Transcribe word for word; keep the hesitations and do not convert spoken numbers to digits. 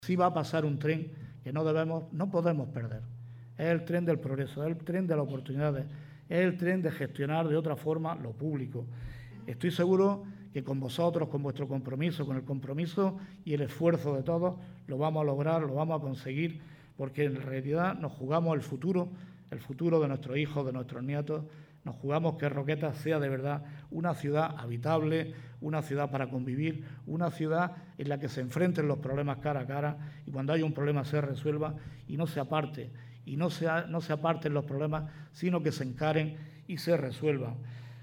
Sí va a pasar un tren que no debemos, no podemos perder. Es el tren del progreso, es el tren de las oportunidades, es el tren de gestionar de otra forma lo público. Estoy seguro que con vosotros, con vuestro compromiso, con el compromiso y el esfuerzo de todos, lo vamos a lograr, lo vamos a conseguir, porque en realidad nos jugamos el futuro, el futuro de nuestros hijos, de nuestros nietos. Nos jugamos que Roquetas sea de verdad una ciudad habitable, una ciudad para convivir, una ciudad en la que se enfrenten los problemas cara a cara y cuando haya un problema se resuelva y no se aparte, y no se, no se aparten los problemas, sino que se encaren y se resuelvan.